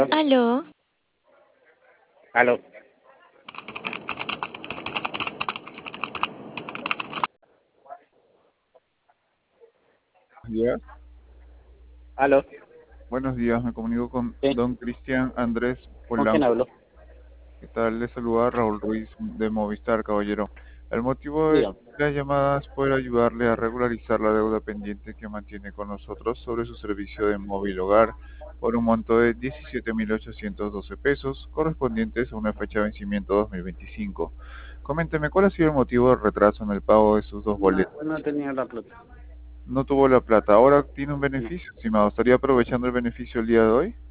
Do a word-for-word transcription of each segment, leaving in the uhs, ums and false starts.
Aló, Aló. Días. Aló. Buenos días, me comunico con Sí. don Cristian Andrés ¿Con quién Polanco. hablo? ¿Qué tal? Le saluda Raúl Ruiz de Movistar, caballero. El motivo de Dígame. la llamada es poder ayudarle a regularizar la deuda pendiente que mantiene con nosotros sobre su servicio de móvil hogar por un monto de diecisiete mil ochocientos doce pesos, correspondientes a una fecha de vencimiento dos mil veinticinco. Coménteme, ¿cuál ha sido el motivo del retraso en el pago de sus dos No, boletos? no tenía la plata. No tuvo la plata, ahora tiene un No. beneficio, estimado. ¿Estaría aprovechando el beneficio el día de hoy?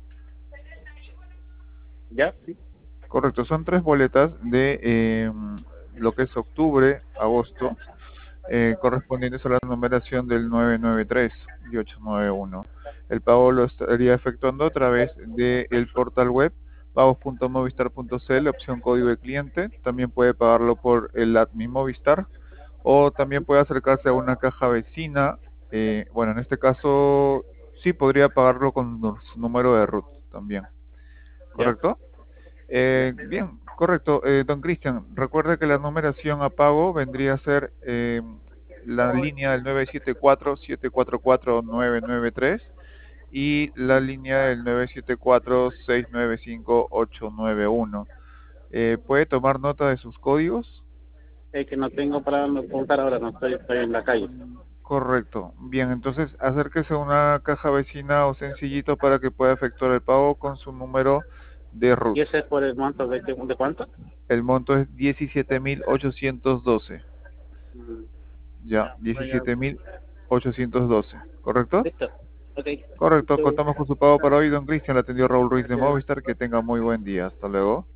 ¿Ya? Sí. Correcto, son tres boletas de eh, lo que es octubre, agosto, eh, correspondientes a la numeración del nueve nueve tres y ocho nueve uno. El pago lo estaría efectuando a través del portal web pagos punto movistar punto cl, opción código de cliente. También puede pagarlo por el admin Movistar o también puede acercarse a una caja vecina. Eh, bueno, en este caso sí podría pagarlo con su número de root también, ¿Ya? ¿correcto? ¿Ya? Eh, bien, correcto. Eh, don Cristian, recuerde que la numeración a pago vendría a ser eh, la línea del nueve siete cuatro, siete cuatro cuatro, nueve nueve tres y la línea del nueve siete cuatro, seis nueve cinco, ocho nueve uno. Eh, ¿puede tomar nota de sus códigos? Es que no tengo para apuntar ahora, no estoy, estoy en la calle. Correcto. Bien, entonces acérquese a una caja vecina o sencillito para que pueda efectuar el pago con su número de root. ¿Y ese es por el monto de, qué- de cuánto? El monto es diecisiete mil ochocientos doce. Mm, Ya, Ya, voy a... diecisiete mil ochocientos doce, ¿correcto? Listo. Ok. Correcto, Listo. contamos con su pago para hoy, don Cristian, le atendió Raúl Ruiz de Gracias. Movistar, que tenga muy buen día, hasta luego.